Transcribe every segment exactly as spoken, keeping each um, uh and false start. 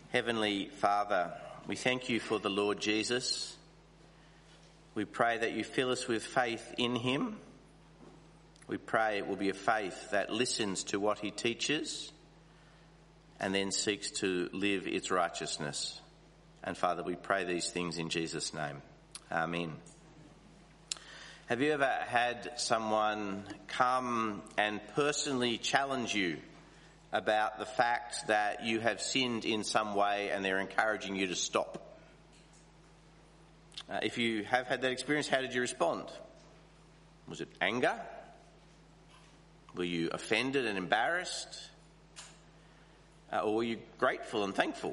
Heavenly Father, we thank you for the Lord Jesus. We pray that you fill us with faith in him. We pray it will be a faith that listens to what he teaches and then seeks to live its righteousness. And Father, we pray these things in Jesus' name. Amen. Have you ever had someone come and personally challenge you about the fact that you have sinned in some way and they're encouraging you to stop? Uh, if you have had that experience, how did you respond? Was it anger? Were you offended and embarrassed? Uh, or were you grateful and thankful?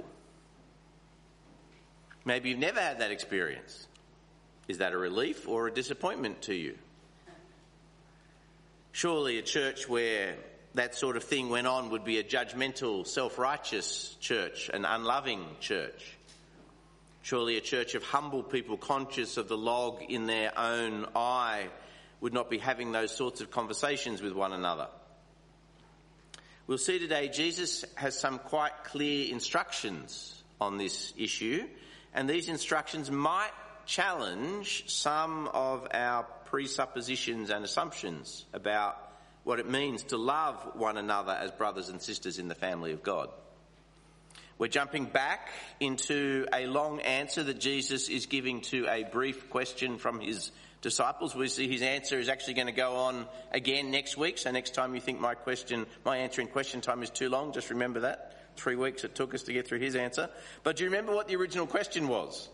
Maybe you've never had that experience. Is that a relief or a disappointment to you? Surely a church where that sort of thing went on would be a judgmental, self-righteous church, an unloving church. Surely a church of humble people conscious of the log in their own eye would not be having those sorts of conversations with one another. We'll see today Jesus has some quite clear instructions on this issue, and these instructions might challenge some of our presuppositions and assumptions about what it means to love one another as brothers and sisters in the family of God. We're jumping back into a long answer that Jesus is giving to a brief question from his disciples. We see his answer is actually going to go on again next week. So next time you think my question, my answer in question time is too long, just remember that. Three weeks it took us to get through his answer. But do you remember what the original question was?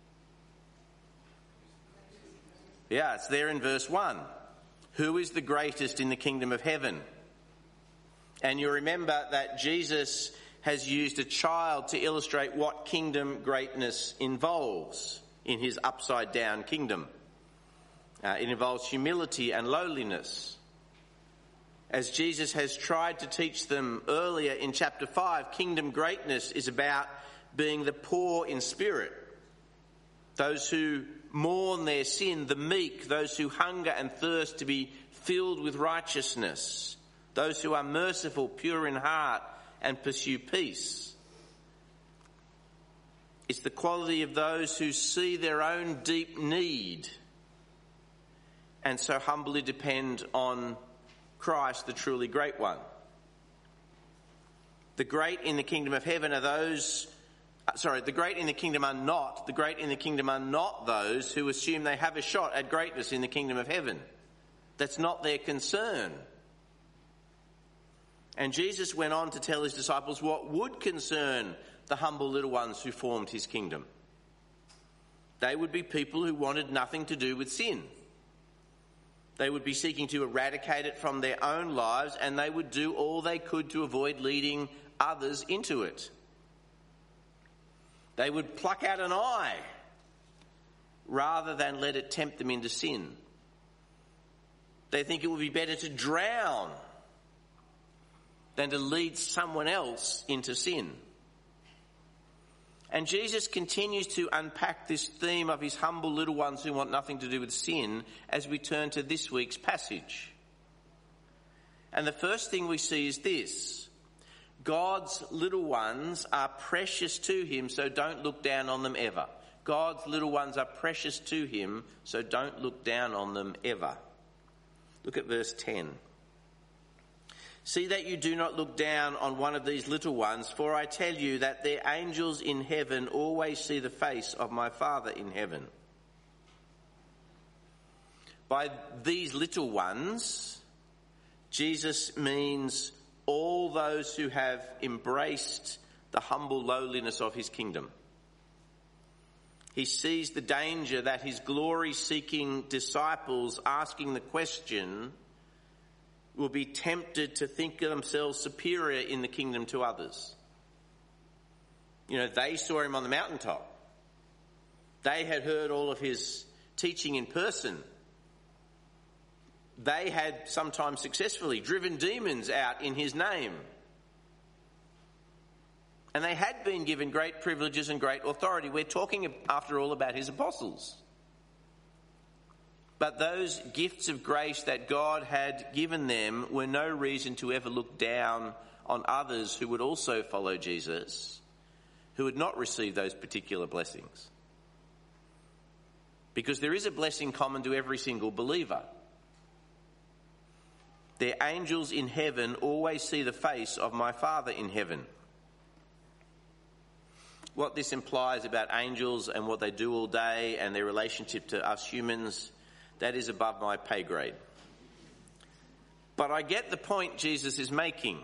Yeah, it's there in verse one. Who is the greatest in the kingdom of heaven? And you remember that Jesus has used a child to illustrate what kingdom greatness involves in his upside down kingdom. Uh, it involves humility and lowliness. As Jesus has tried to teach them earlier in chapter five, kingdom greatness is about being the poor in spirit, those who mourn their sin, the meek, those who hunger and thirst to be filled with righteousness, those who are merciful, pure in heart, and pursue peace. It's the quality of those who see their own deep need and so humbly depend on Christ, the truly great one. The great in the kingdom of heaven are those Sorry, the great in the kingdom are not, the great in the kingdom are not those who assume they have a shot at greatness in the kingdom of heaven. That's not their concern. And Jesus went on to tell his disciples what would concern the humble little ones who formed his kingdom. They would be people who wanted nothing to do with sin. They would be seeking to eradicate it from their own lives, and they would do all they could to avoid leading others into it. They would pluck out an eye rather than let it tempt them into sin. They think it would be better to drown than to lead someone else into sin. And Jesus continues to unpack this theme of his humble little ones who want nothing to do with sin as we turn to this week's passage. And the first thing we see is this: God's little ones are precious to him, so don't look down on them ever. God's little ones are precious to him, so don't look down on them ever. Look at verse ten. See that you do not look down on one of these little ones, for I tell you that their angels in heaven always see the face of my Father in heaven. By these little ones, Jesus means all those who have embraced the humble lowliness of his kingdom. He sees the danger that his glory-seeking disciples asking the question will be tempted to think of themselves superior in the kingdom to others. You know, they saw him on the mountaintop. They had heard all of his teaching in person. They had sometimes successfully driven demons out in his name. And they had been given great privileges and great authority. We're talking, after all, about his apostles. But those gifts of grace that God had given them were no reason to ever look down on others who would also follow Jesus, who would not receive those particular blessings. Because there is a blessing common to every single believer. Their angels in heaven always see the face of my Father in heaven. What this implies about angels and what they do all day and their relationship to us humans, that is above my pay grade. But I get the point Jesus is making.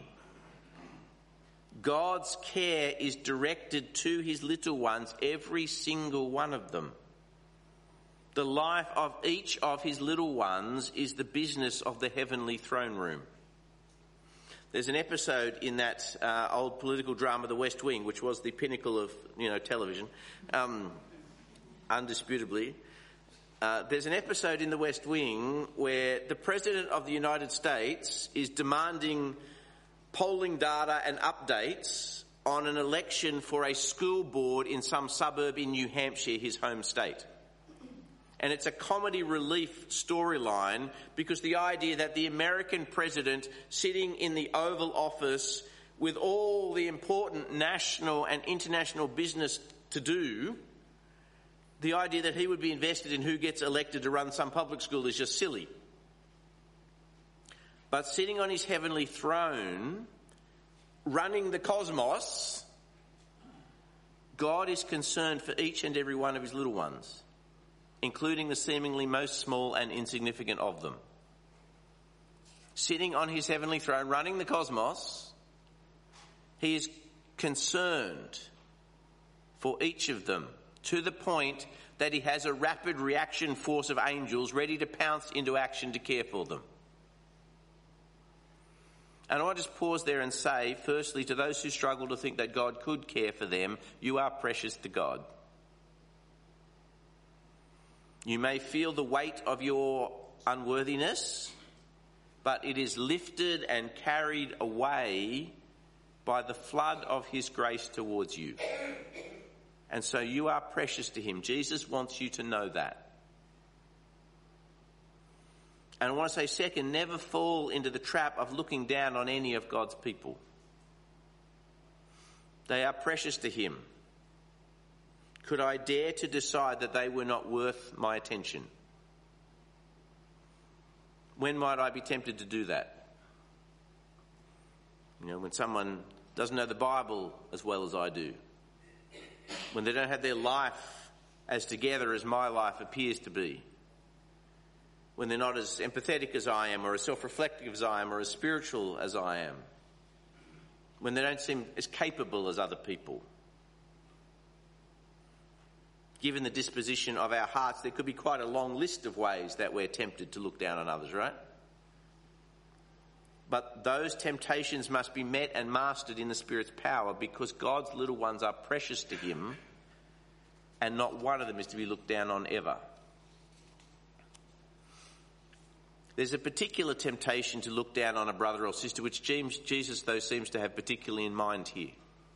God's care is directed to his little ones, every single one of them. The life of each of his little ones is the business of the heavenly throne room. There's an episode in that uh, old political drama, The West Wing, which was the pinnacle of, you know, television, um, undisputably. Uh, there's an episode in The West Wing where the President of the United States is demanding polling data and updates on an election for a school board in some suburb in New Hampshire, his home state. And it's a comedy relief storyline because the idea that the American president sitting in the Oval Office with all the important national and international business to do, the idea that he would be invested in who gets elected to run some public school is just silly. But sitting on his heavenly throne, running the cosmos, God is concerned for each and every one of his little ones, including the seemingly most small and insignificant of them. Sitting on his heavenly throne, running the cosmos, he is concerned for each of them to the point that he has a rapid reaction force of angels ready to pounce into action to care for them. And I want to just pause there and say, firstly, to those who struggle to think that God could care for them, you are precious to God. You may feel the weight of your unworthiness, but it is lifted and carried away by the flood of his grace towards you. And so you are precious to him. Jesus wants you to know that. And I want to say, second, never fall into the trap of looking down on any of God's people. They are precious to him. Could I dare to decide that they were not worth my attention? When might I be tempted to do that? You know, when someone doesn't know the Bible as well as I do. When they don't have their life as together as my life appears to be. When they're not as empathetic as I am, or as self-reflective as I am, or as spiritual as I am. When they don't seem as capable as other people. Given the disposition of our hearts, there could be quite a long list of ways that we're tempted to look down on others, right? But those temptations must be met and mastered in the Spirit's power, because God's little ones are precious to him, and not one of them is to be looked down on ever. There's a particular temptation to look down on a brother or sister, which Jesus, though, seems to have particularly in mind here.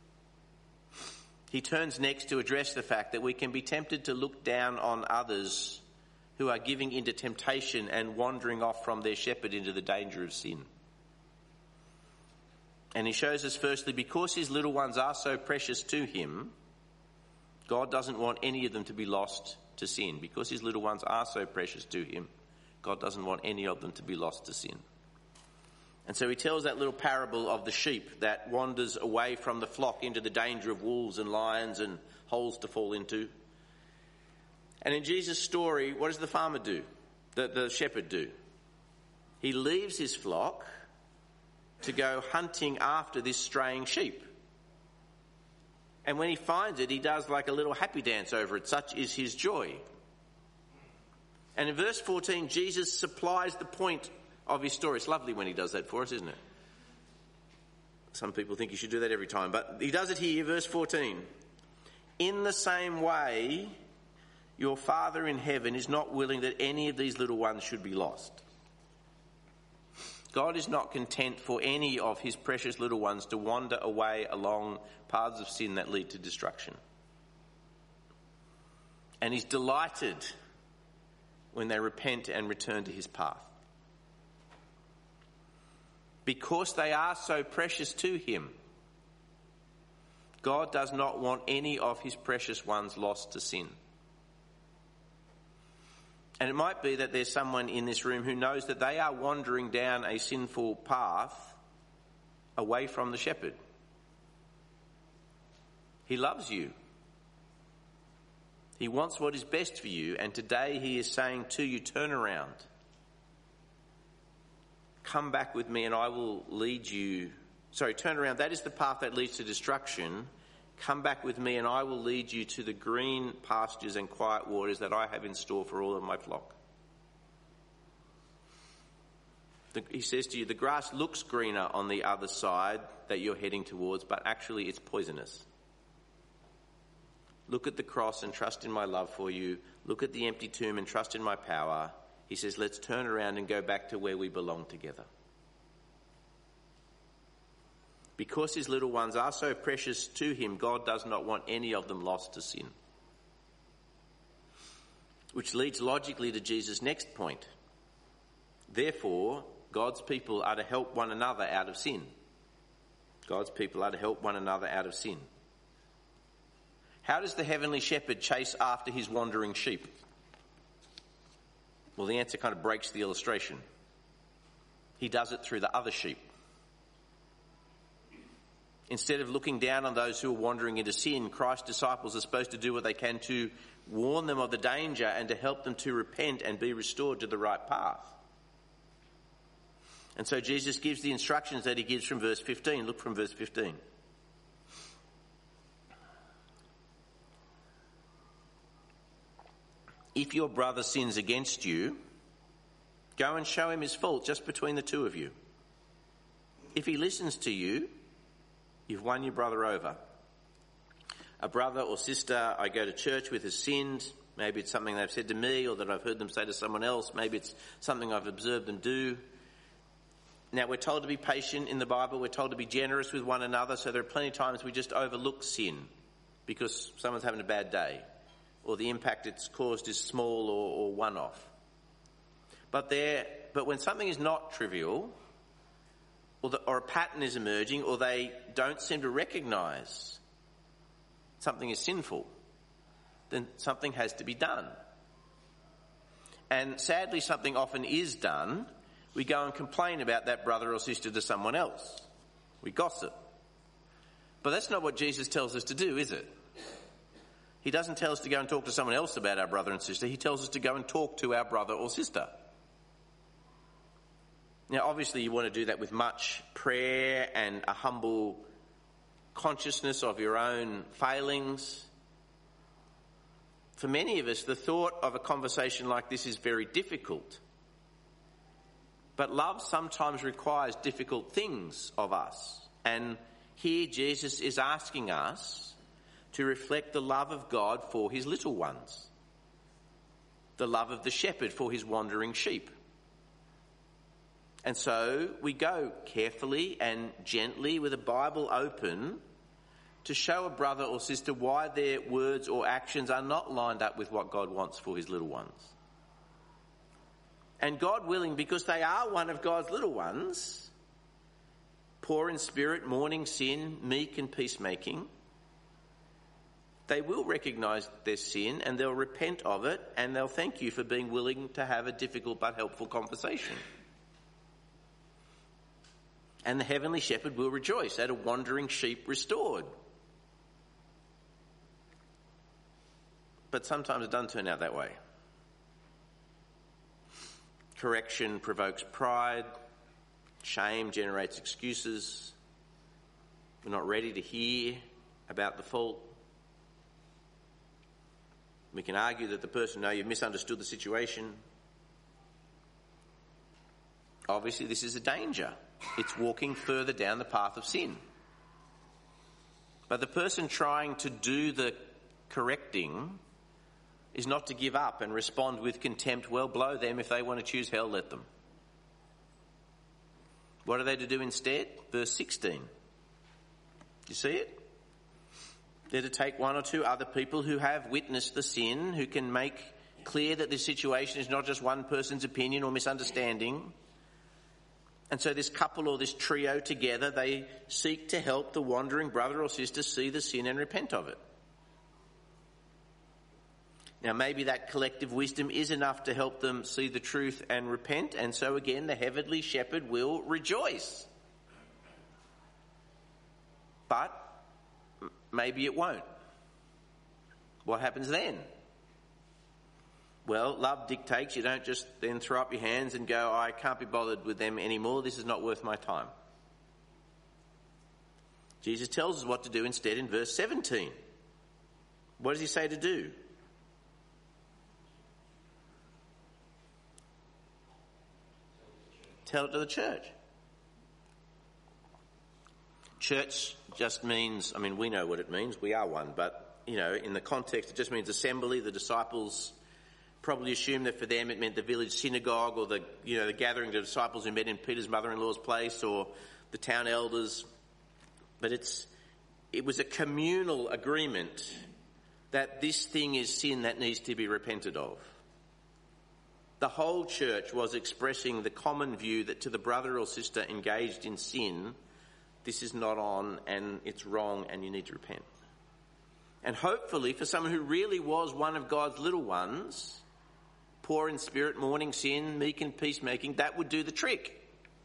He turns next to address the fact that we can be tempted to look down on others who are giving into temptation and wandering off from their shepherd into the danger of sin. And he shows us, firstly, because his little ones are so precious to him, God doesn't want any of them to be lost to sin. Because his little ones are so precious to him, God doesn't want any of them to be lost to sin. And so he tells that little parable of the sheep that wanders away from the flock into the danger of wolves and lions and holes to fall into. And in Jesus' story, what does the farmer do? The, the shepherd do? He leaves his flock to go hunting after this straying sheep. And when he finds it, he does like a little happy dance over it. Such is his joy. And in verse fourteen, Jesus supplies the point of his story. It's lovely when he does that for us, isn't it? Some people think he should do that every time, but he does it here, verse fourteen. In the same way, your Father in heaven is not willing that any of these little ones should be lost. God is not content for any of his precious little ones to wander away along paths of sin that lead to destruction. And he's delighted when they repent and return to his path. Because they are so precious to him, God does not want any of his precious ones lost to sin. And it might be that there's someone in this room who knows that they are wandering down a sinful path away from the shepherd. He loves you. He wants what is best for you, and today he is saying to you, turn around. Come back with me and I will lead you. Sorry, turn around. That is the path that leads to destruction. Come back with me and I will lead you to the green pastures and quiet waters that I have in store for all of my flock. The, he says to you, the grass looks greener on the other side that you're heading towards, but actually it's poisonous. Look at the cross and trust in my love for you. Look at the empty tomb and trust in my power. He says, let's turn around and go back to where we belong together. Because his little ones are so precious to him, God does not want any of them lost to sin. Which leads logically to Jesus' next point. Therefore, God's people are to help one another out of sin. God's people are to help one another out of sin. How does the heavenly shepherd chase after his wandering sheep? Well, the answer kind of breaks the illustration. He does it through the other sheep. Instead of looking down on those who are wandering into sin, Christ's disciples are supposed to do what they can to warn them of the danger and to help them to repent and be restored to the right path. And so Jesus gives the instructions that he gives from verse fifteen. Look from verse fifteen. If your brother sins against you, go and show him his fault just between the two of you. If he listens to you, you've won your brother over. A brother or sister I go to church with has sinned. Maybe it's something they've said to me or that I've heard them say to someone else. Maybe it's something I've observed them do. Now, we're told to be patient in the Bible. We're told to be generous with one another. So there are plenty of times we just overlook sin because someone's having a bad day or the impact it's caused is small or, or one-off. But there, but when something is not trivial, or, the, or a pattern is emerging, or they don't seem to recognise something is sinful, then something has to be done. And sadly, something often is done. We go and complain about that brother or sister to someone else. We gossip. But that's not what Jesus tells us to do, is it? He doesn't tell us to go and talk to someone else about our brother and sister. He tells us to go and talk to our brother or sister. Now, obviously, you want to do that with much prayer and a humble consciousness of your own failings. For many of us, the thought of a conversation like this is very difficult. But love sometimes requires difficult things of us. And here Jesus is asking us to reflect the love of God for his little ones, the love of the shepherd for his wandering sheep. And so we go carefully and gently with a Bible open to show a brother or sister why their words or actions are not lined up with what God wants for his little ones. And God willing, because they are one of God's little ones, poor in spirit, mourning sin, meek and peacemaking, they will recognise their sin and they'll repent of it and they'll thank you for being willing to have a difficult but helpful conversation. And the heavenly shepherd will rejoice at a wandering sheep restored. But sometimes it doesn't turn out that way. Correction provokes pride. Shame generates excuses. We're not ready to hear about the fault. We can argue that the person, no, you've misunderstood the situation. Obviously, this is a danger. It's walking further down the path of sin. But the person trying to do the correcting is not to give up and respond with contempt. Well, blow them. If they want to choose hell, let them. What are they to do instead? Verse sixteen. You see it? They're to take one or two other people who have witnessed the sin, who can make clear that this situation is not just one person's opinion or misunderstanding, And so this couple or this trio together, they seek to help the wandering brother or sister see the sin and repent of it. Now maybe that collective wisdom is enough to help them see the truth and repent, and so again the heavenly shepherd will rejoice. But maybe it won't. What happens then? Well, love dictates. You don't just then throw up your hands and go, I can't be bothered with them anymore. This is not worth my time. Jesus tells us what to do instead in verse seventeen. What does he say to do? Tell it to the church. Church just means, I mean, we know what it means. We are one. But, you know, in the context, it just means assembly. The disciples probably assumed that for them it meant the village synagogue, or the, you know, the gathering of the disciples who met in Peter's mother-in-law's place, or the town elders. But it's, it was a communal agreement that this thing is sin that needs to be repented of. The whole church was expressing the common view that to the brother or sister engaged in sin, this is not on and it's wrong and you need to repent. And hopefully for someone who really was one of God's little ones, poor in spirit, mourning sin, meek in peacemaking, that would do the trick.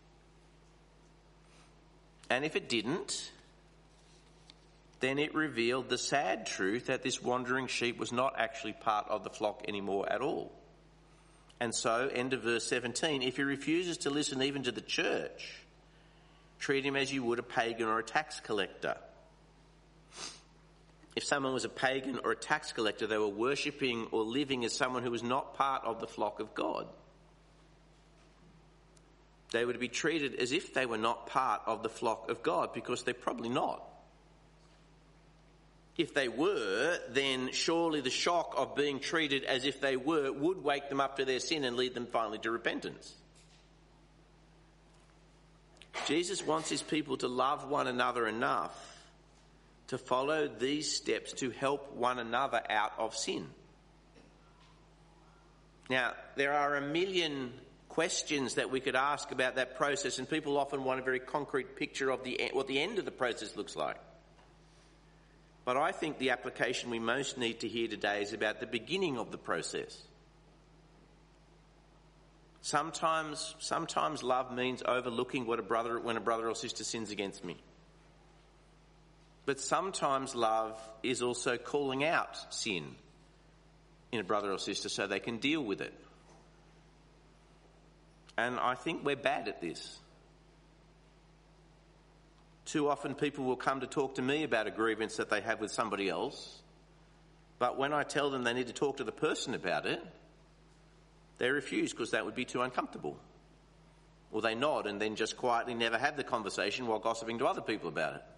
And if it didn't, then it revealed the sad truth that this wandering sheep was not actually part of the flock anymore at all. And so, end of verse seventeen, if he refuses to listen even to the church, treat him as you would a pagan or a tax collector. If someone was a pagan or a tax collector, they were worshipping or living as someone who was not part of the flock of God. They would be treated as if they were not part of the flock of God, because they're probably not. If they were, then surely the shock of being treated as if they were would wake them up to their sin and lead them finally to repentance. Jesus wants his people to love one another enough to follow these steps to help one another out of sin. Now, there are a million questions that we could ask about that process, and people often want a very concrete picture of the what the end of the process looks like. But I think the application we most need to hear today is about the beginning of the process. Sometimes, sometimes love means overlooking what a brother, when a brother or sister sins against me. But sometimes love is also calling out sin in a brother or sister so they can deal with it. And I think we're bad at this. Too often people will come to talk to me about a grievance that they have with somebody else, but when I tell them they need to talk to the person about it, they refuse because that would be too uncomfortable. Or they nod and then just quietly never have the conversation while gossiping to other people about it.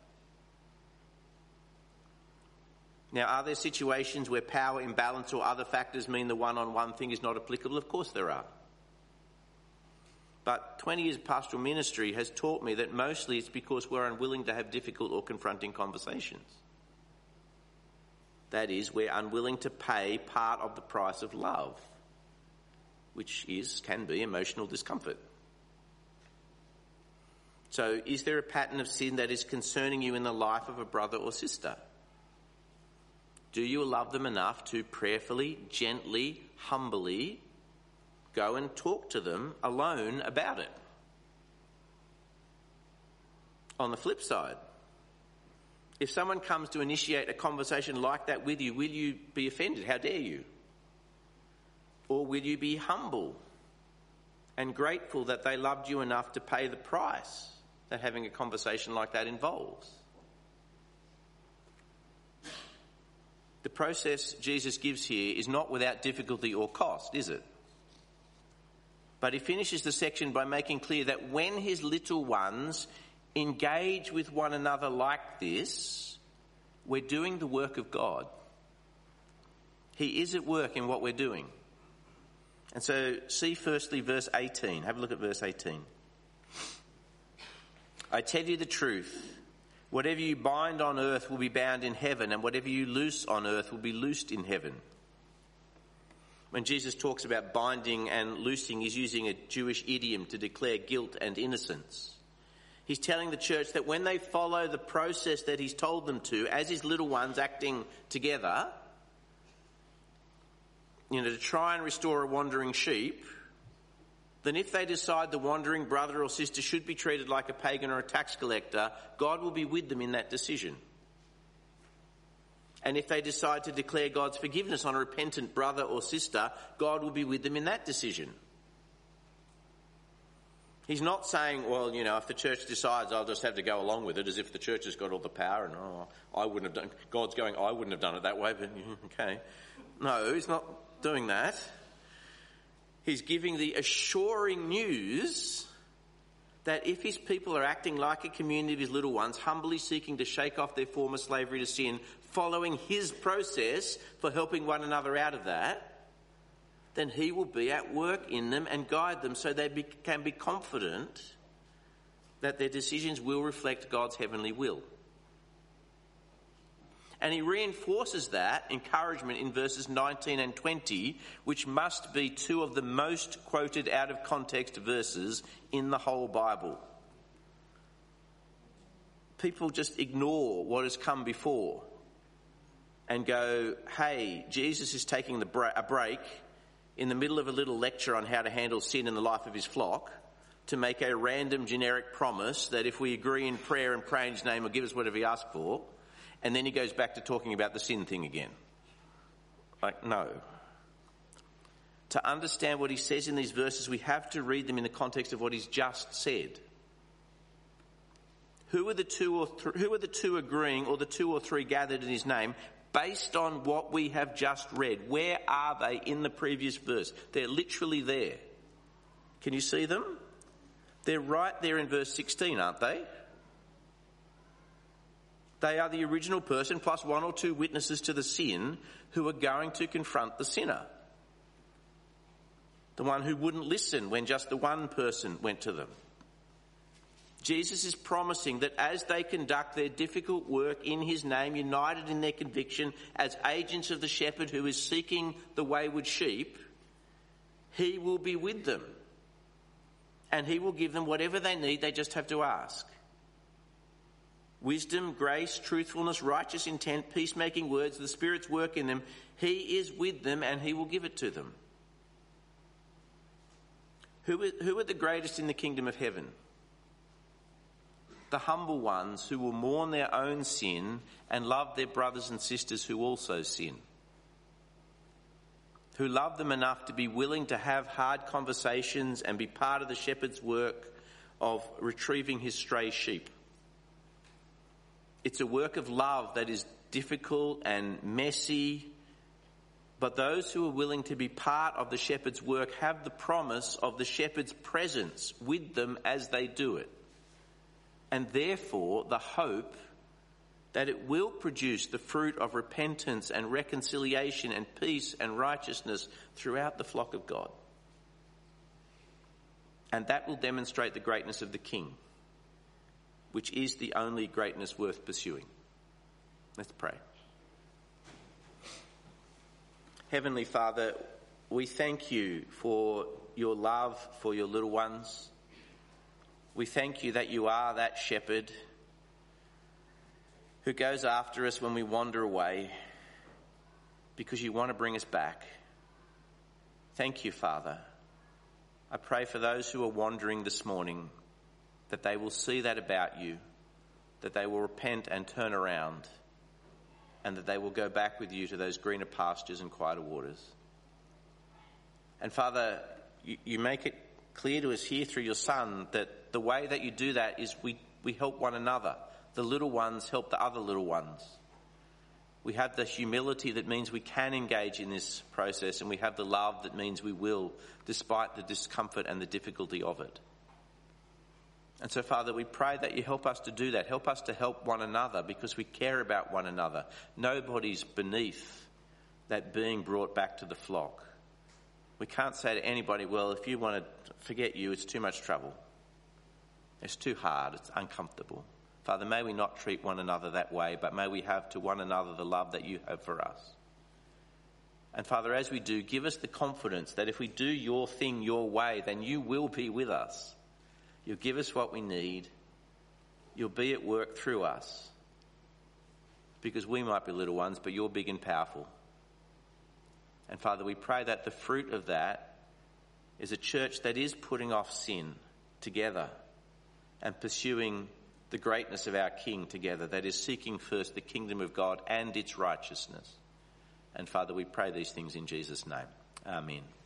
Now, are there situations where power imbalance or other factors mean the one-on-one thing is not applicable? Of course there are. But twenty years of pastoral ministry has taught me that mostly it's because we're unwilling to have difficult or confronting conversations. That is, we're unwilling to pay part of the price of love, which is, can be, emotional discomfort. So, is there a pattern of sin that is concerning you in the life of a brother or sister? Do you love them enough to prayerfully, gently, humbly go and talk to them alone about it? On the flip side, if someone comes to initiate a conversation like that with you, will you be offended? How dare you? Or will you be humble and grateful that they loved you enough to pay the price that having a conversation like that involves? The process Jesus gives here is not without difficulty or cost, is it? But he finishes the section by making clear that when his little ones engage with one another like this, we're doing the work of God. He is at work in what we're doing. And so see firstly verse eighteen. Have a look at verse eighteen. I tell you the truth. Whatever you bind on earth will be bound in heaven, and whatever you loose on earth will be loosed in heaven. When Jesus talks about binding and loosing, he's using a Jewish idiom to declare guilt and innocence. He's telling the church that when they follow the process that he's told them to, as his little ones acting together, you know, to try and restore a wandering sheep, then if they decide the wandering brother or sister should be treated like a pagan or a tax collector, God will be with them in that decision. And if they decide to declare God's forgiveness on a repentant brother or sister, God will be with them in that decision. He's not saying, well, you know, if the church decides, I'll just have to go along with it, as if the church has got all the power and, oh, I wouldn't have done, God's going, I wouldn't have done it that way, but okay. No, he's not doing that. He's giving the assuring news that if his people are acting like a community of his little ones, humbly seeking to shake off their former slavery to sin, following his process for helping one another out of that, then he will be at work in them and guide them so they be, can be confident that their decisions will reflect God's heavenly will. And he reinforces that encouragement in verses nineteen and twenty, which must be two of the most quoted out of context verses in the whole Bible. People just ignore what has come before and go, hey, Jesus is taking the bra- a break in the middle of a little lecture on how to handle sin in the life of his flock to make a random generic promise that if we agree in prayer and pray in his name, he'll give us whatever he asks for. And then he goes back to talking about the sin thing again. Like, no. To understand what he says in these verses, we have to read them in the context of what he's just said. Who are the two or th- who are the two agreeing, or the two or three gathered in his name, based on what we have just read? Where are they in the previous verse? They're literally there. Can you see them? They're right there in verse sixteen, aren't they? They are the original person plus one or two witnesses to the sin who are going to confront the sinner. The one who wouldn't listen when just the one person went to them. Jesus is promising that as they conduct their difficult work in his name, united in their conviction as agents of the shepherd who is seeking the wayward sheep, he will be with them. And he will give them whatever they need, they just have to ask. Wisdom, grace, truthfulness, righteous intent, peacemaking words, the Spirit's work in them. He is with them and he will give it to them. Who are, who are the greatest in the kingdom of heaven? The humble ones who will mourn their own sin and love their brothers and sisters who also sin. Who love them enough to be willing to have hard conversations and be part of the shepherd's work of retrieving his stray sheep. It's a work of love that is difficult and messy, but those who are willing to be part of the shepherd's work have the promise of the shepherd's presence with them as they do it. And therefore the hope that it will produce the fruit of repentance and reconciliation and peace and righteousness throughout the flock of God. And that will demonstrate the greatness of the King, which is the only greatness worth pursuing. Let's pray. Heavenly Father, we thank you for your love for your little ones. We thank you that you are that shepherd who goes after us when we wander away because you want to bring us back. Thank you, Father. I pray for those who are wandering this morning that they will see that about you, that they will repent and turn around, and that they will go back with you to those greener pastures and quieter waters. And Father, you, you make it clear to us here through your Son that the way that you do that is we, we help one another. The little ones help the other little ones. We have the humility that means we can engage in this process, and we have the love that means we will, despite the discomfort and the difficulty of it. And so, Father, we pray that you help us to do that. Help us to help one another because we care about one another. Nobody's beneath that being brought back to the flock. We can't say to anybody, well, if you want to forget you, it's too much trouble. It's too hard. It's uncomfortable. Father, may we not treat one another that way, but may we have to one another the love that you have for us. And Father, as we do, give us the confidence that if we do your thing your way, then you will be with us. You'll give us what we need. You'll be at work through us. Because we might be little ones, but you're big and powerful. And Father, we pray that the fruit of that is a church that is putting off sin together and pursuing the greatness of our King together, that is seeking first the kingdom of God and its righteousness. And Father, we pray these things in Jesus' name. Amen.